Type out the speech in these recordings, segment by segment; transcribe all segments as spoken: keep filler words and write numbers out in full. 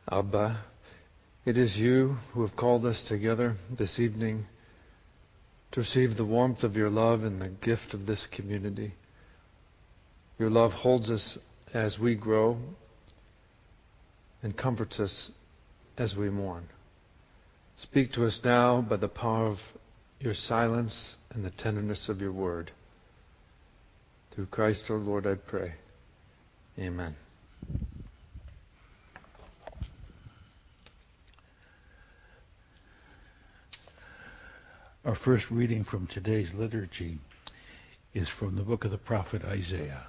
Abba, it is you who have called us together this evening to receive the warmth of your love and the gift of this community. Your love holds us as we grow and comforts us as we mourn. Speak to us now by the power of your silence and the tenderness of your word. Through Christ our Lord, I pray. Amen. Our first reading from today's liturgy is from the book of the prophet Isaiah.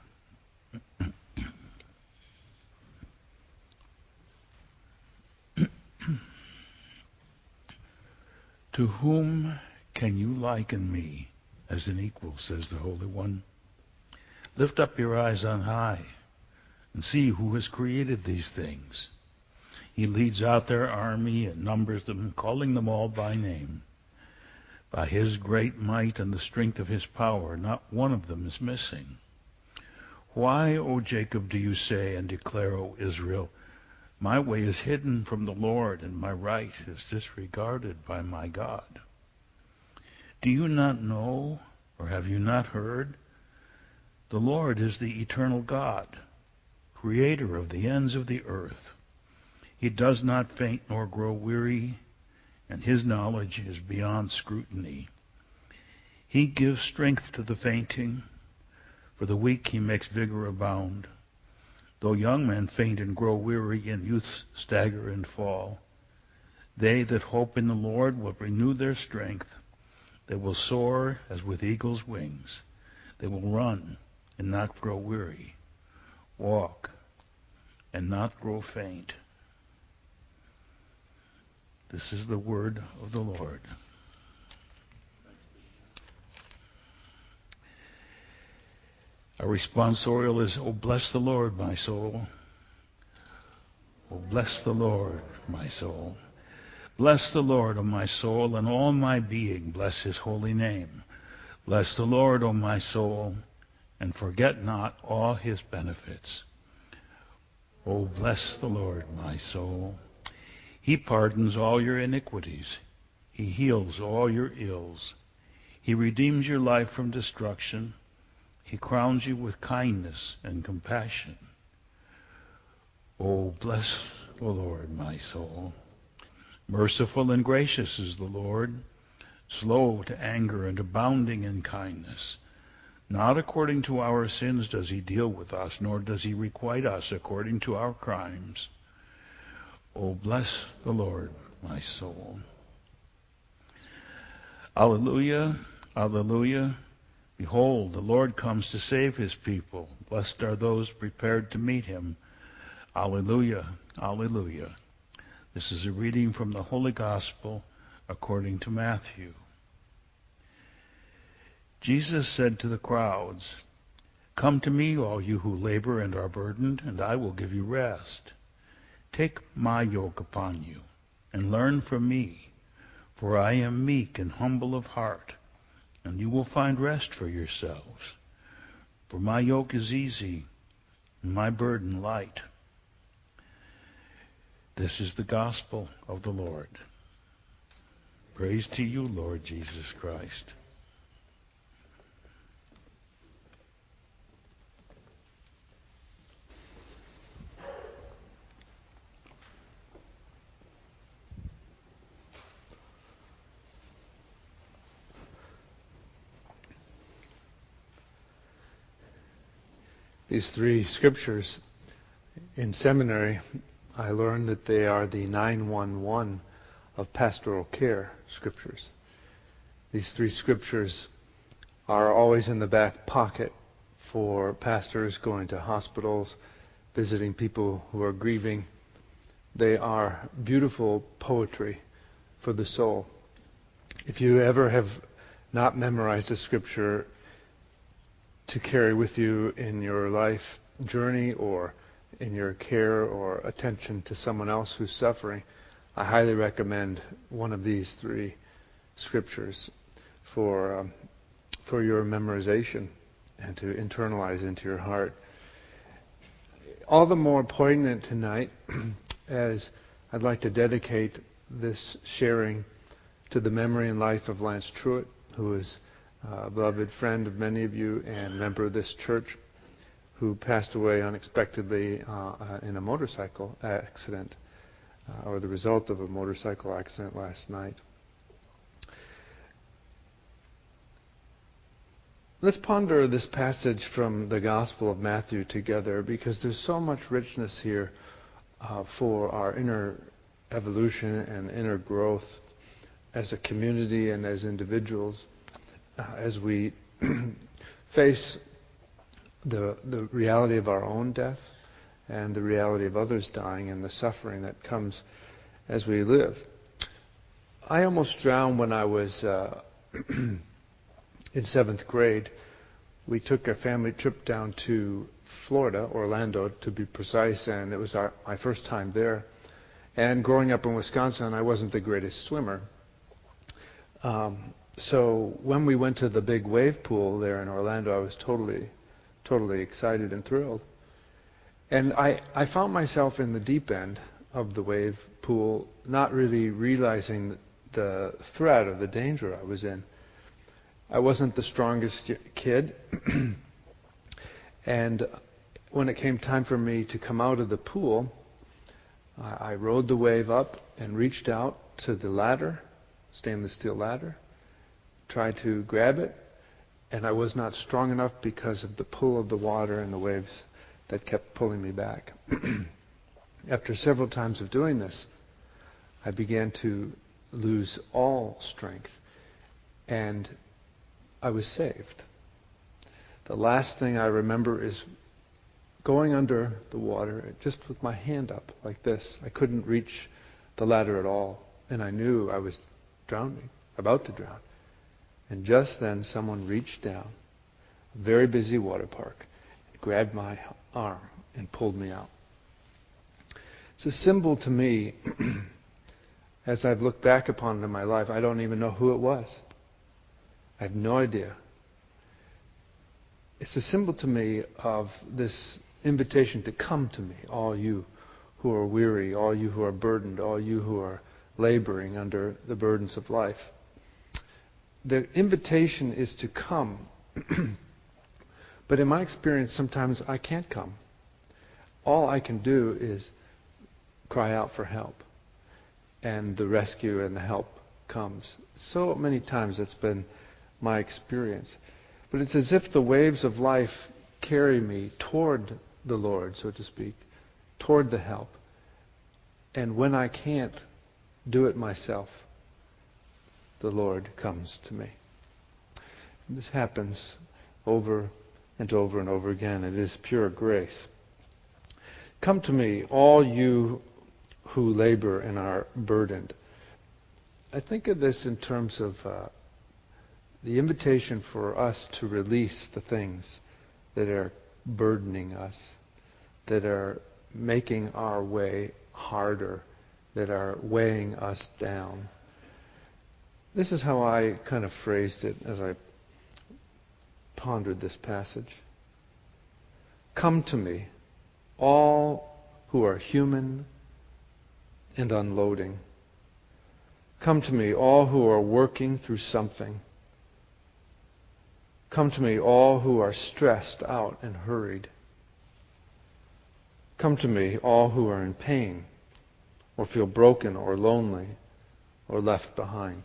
To whom can you liken me as an equal, says the Holy One? Lift up your eyes on high and see who has created these things. He leads out their army and numbers them, calling them all by name. By his great might and the strength of his power, not one of them is missing. Why, O Jacob, do you say and declare, O Israel, my way is hidden from the Lord, and my right is disregarded by my God? Do you not know, or have you not heard? The Lord is the eternal God, creator of the ends of the earth. He does not faint nor grow weary, and his knowledge is beyond scrutiny. He gives strength to the fainting. For the weak he makes vigor abound. Though young men faint and grow weary, and youths stagger and fall, they that hope in the Lord will renew their strength. They will soar as with eagle's wings. They will run and not grow weary, walk and not grow faint. This is the word of the Lord. Our responsorial is, "Oh, bless the Lord, my soul. Oh, bless the Lord, my soul. Bless the Lord, O my soul, and all my being, bless his holy name. Bless the Lord, O my soul, and forget not all his benefits. Oh, bless the Lord, my soul. He pardons all your iniquities. He heals all your ills. He redeems your life from destruction. He crowns you with kindness and compassion. Oh, bless the Lord, my soul. Merciful and gracious is the Lord, slow to anger and abounding in kindness. Not according to our sins does he deal with us, nor does he requite us according to our crimes. Oh, bless the Lord, my soul. Alleluia, alleluia. Behold, the Lord comes to save his people. Blessed are those prepared to meet him. Alleluia, alleluia. This is a reading from the Holy Gospel according to Matthew. Jesus said to the crowds, "Come to me, all you who labor and are burdened, and I will give you rest. Take my yoke upon you, and learn from me, for I am meek and humble of heart, and you will find rest for yourselves. For my yoke is easy, and my burden light." This is the gospel of the Lord. Praise to you, Lord Jesus Christ. These three scriptures in seminary, I learned that they are the nine one one of pastoral care scriptures. These three scriptures are always in the back pocket for pastors going to hospitals, visiting people who are grieving. They are beautiful poetry for the soul. If you ever have not memorized a scripture to carry with you in your life journey or in your care or attention to someone else who's suffering, I highly recommend one of these three scriptures for um, for your memorization and to internalize into your heart. All the more poignant tonight as I'd like to dedicate this sharing to the memory and life of Lance Truitt, who is a beloved friend of many of you and member of this church, who passed away unexpectedly uh, in a motorcycle accident, uh, or the result of a motorcycle accident last night. Let's ponder this passage from the Gospel of Matthew together, because there's so much richness here uh, for our inner evolution and inner growth as a community and as individuals, uh, as we face the the reality of our own death and the reality of others dying and the suffering that comes as we live. I almost drowned when I was uh, in seventh grade. We took a family trip down to Florida, Orlando to be precise, and it was our, my first time there. And growing up in Wisconsin, I wasn't the greatest swimmer. Um, so when we went to the big wave pool there in Orlando, I was totally, totally excited and thrilled. And I, I found myself in the deep end of the wave pool, not really realizing the threat or the danger I was in. I wasn't the strongest kid, and when it came time for me to come out of the pool, I, I rode the wave up and reached out to the ladder, stainless steel ladder, tried to grab it, and I was not strong enough because of the pull of the water and the waves that kept pulling me back. After several times of doing this, I began to lose all strength, and I was saved. The last thing I remember is going under the water just with my hand up like this. I couldn't reach the ladder at all, and I knew I was drowning, about to drown. And just then someone reached down, a very busy water park, grabbed my arm and pulled me out. It's a symbol to me, as I've looked back upon it in my life. I don't even know who it was. I have no idea. It's a symbol to me of this invitation to come to me, all you who are weary, all you who are burdened, all you who are laboring under the burdens of life. The invitation is to come, but in my experience, sometimes I can't come. All I can do is cry out for help, and the rescue and the help comes. So many times that's been my experience. But it's as if the waves of life carry me toward the Lord, so to speak, toward the help. And when I can't do it myself, the Lord comes to me. And this happens over and over and over again. It is pure grace. Come to me, all you who labor and are burdened. I think of this in terms of uh, the invitation for us to release the things that are burdening us, that are making our way harder, that are weighing us down. This is how I kind of phrased it as I pondered this passage. Come to me, all who are human and unloading. Come to me, all who are working through something. Come to me, all who are stressed out and hurried. Come to me, all who are in pain, or feel broken or lonely, or left behind.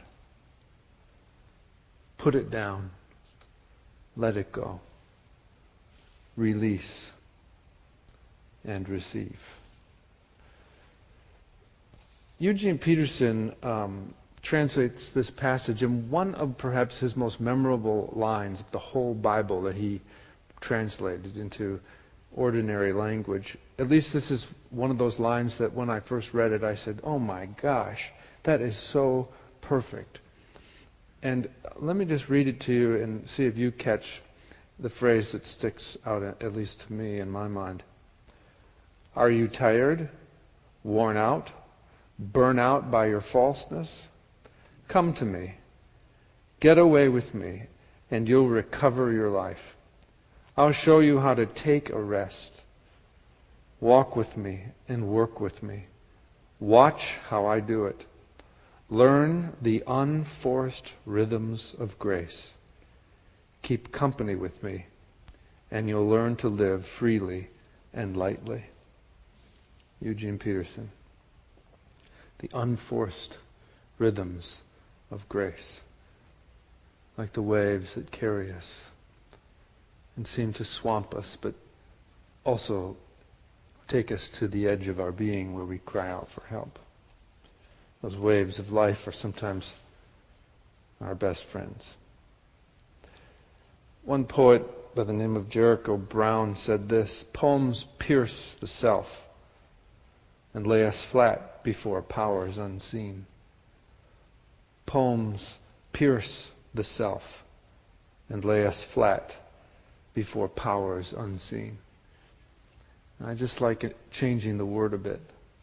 Put it down. Let it go. Release and receive. Eugene Peterson um, translates this passage in one of perhaps his most memorable lines of the whole Bible that he translated into ordinary language. At least this is one of those lines that when I first read it, I said, oh my gosh, that is so perfect. And let me just read it to you and see if you catch the phrase that sticks out, at least to me in my mind. Are you tired, worn out, burnt out by your falseness? Come to me. Get away with me, and you'll recover your life. I'll show you how to take a rest. Walk with me and work with me. Watch how I do it. Learn the unforced rhythms of grace. Keep company with me, and you'll learn to live freely and lightly. Eugene Peterson. The unforced rhythms of grace, like the waves that carry us and seem to swamp us, but also take us to the edge of our being where we cry out for help. Those waves of life are sometimes our best friends. One poet by the name of Jericho Brown said this: poems pierce the self and lay us flat before powers unseen. Poems pierce the self and lay us flat before powers unseen. And I just like it changing the word a bit.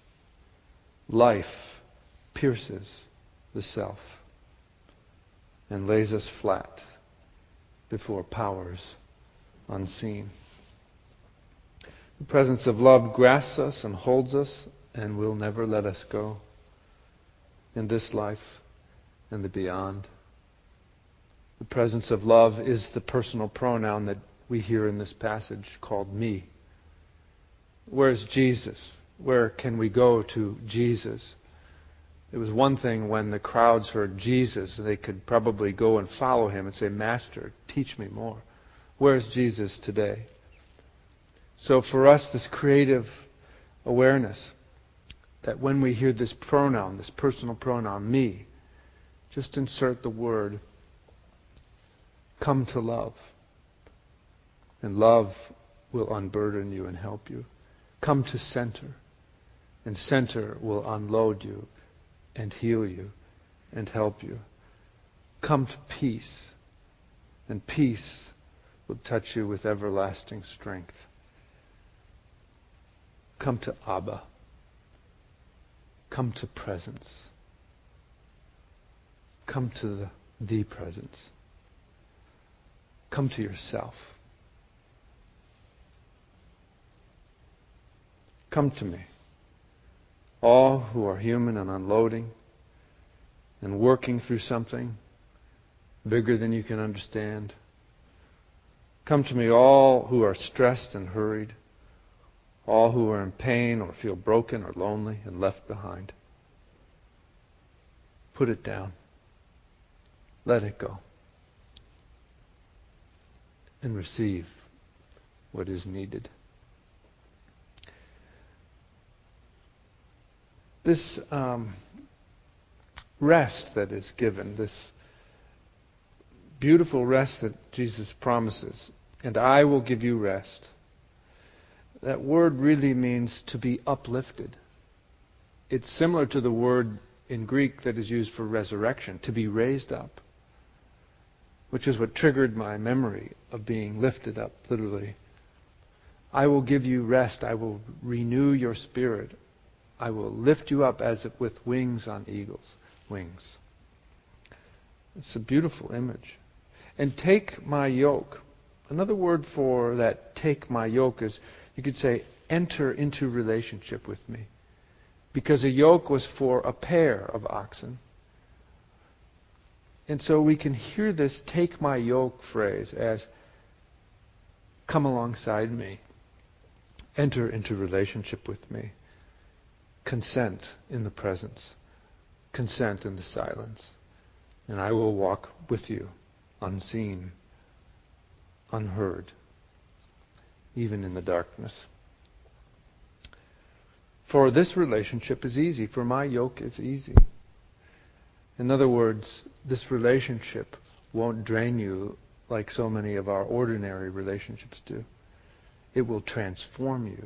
Life pierces the self and lays us flat before powers unseen. The presence of love grasps us and holds us and will never let us go in this life and the beyond. The presence of love is the personal pronoun that we hear in this passage called me. Where's Jesus? Where can we go to Jesus? It was one thing when the crowds heard Jesus, they could probably go and follow him and say, Master, teach me more. Where's Jesus today? So for us, this creative awareness that when we hear this pronoun, this personal pronoun, me, just insert the word, come to love. And love will unburden you and help you. Come to center. And center will unload you and heal you and help you. Come to peace. And peace will touch you with everlasting strength. Come to Abba. Come to presence. Come to the, the presence. Come to yourself. Come to me. All who are human and unloading and working through something bigger than you can understand. Come to me, all who are stressed and hurried. All who are in pain or feel broken or lonely and left behind. Put it down. Let it go. And receive what is needed. This um, rest that is given, this beautiful rest that Jesus promises, and I will give you rest. That word really means to be uplifted. It's similar to the word in Greek that is used for resurrection, to be raised up, which is what triggered my memory of being lifted up, literally. I will give you rest. I will renew your spirit. I will lift you up as if with wings on eagles' wings. It's a beautiful image. And take my yoke. Another word for that, take my yoke, is you could say, enter into relationship with me. Because a yoke was for a pair of oxen. And so we can hear this take my yoke phrase as come alongside me. Enter into relationship with me. Consent in the presence. Consent in the silence. And I will walk with you, unseen, unheard, even in the darkness. For this relationship is easy, for my yoke is easy. In other words, this relationship won't drain you like so many of our ordinary relationships do. It will transform you.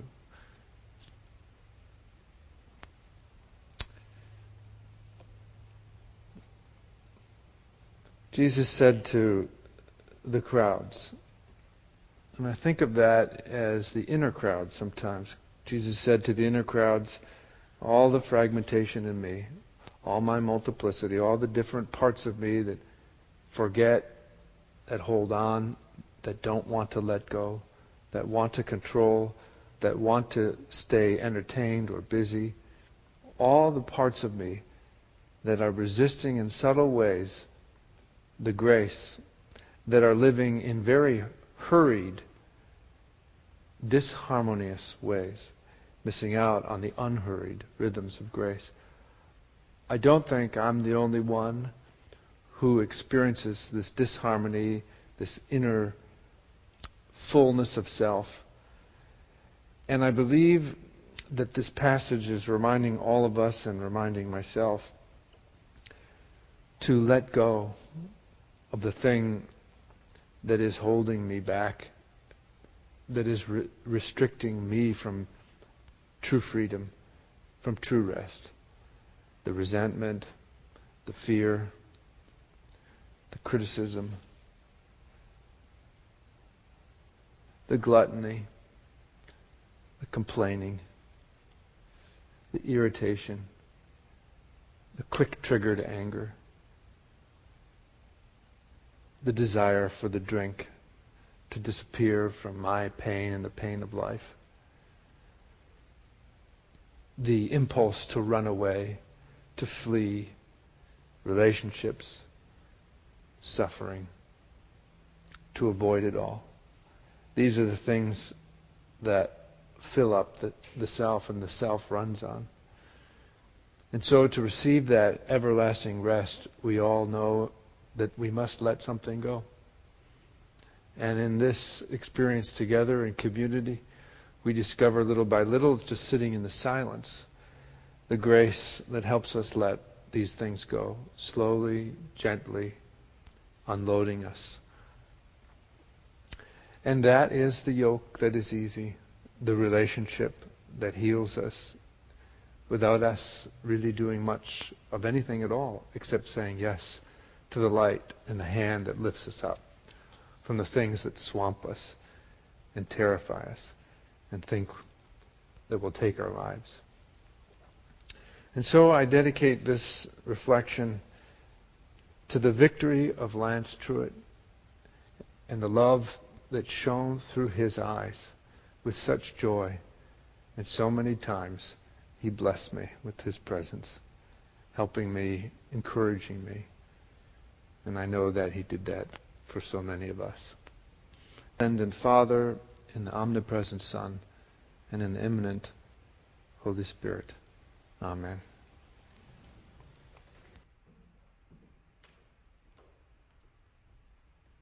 Jesus said to the crowds, and I think of that as the inner crowd sometimes. Jesus said to the inner crowds, all the fragmentation in me, all my multiplicity, all the different parts of me that forget, that hold on, that don't want to let go, that want to control, that want to stay entertained or busy, all the parts of me that are resisting in subtle ways the grace, that are living in very hurried, disharmonious ways, missing out on the unhurried rhythms of grace. I don't think I'm the only one who experiences this disharmony, this inner fullness of self. And I believe that this passage is reminding all of us and reminding myself to let go of the thing that is holding me back, that is re- restricting me from true freedom, from true rest. The resentment, the fear, the criticism, the gluttony, the complaining, the irritation, the quick-triggered anger, the desire for the drink to disappear from my pain and the pain of life, the impulse to run away, to flee, relationships, suffering, to avoid it all. These are the things that fill up the, the self, and the self runs on. And so to receive that everlasting rest, we all know that we must let something go. And in this experience together in community, we discover little by little, just sitting in the silence, the grace that helps us let these things go, slowly, gently, unloading us. And that is the yoke that is easy, the relationship that heals us, without us really doing much of anything at all, except saying yes to the light and the hand that lifts us up from the things that swamp us and terrify us and think that will take our lives. And so I dedicate this reflection to the victory of Lance Truitt and the love that shone through his eyes with such joy, and so many times he blessed me with his presence, helping me, encouraging me. And I know that he did that for so many of us. And in Father, in the omnipresent Son, and in the immanent Holy Spirit. Amen.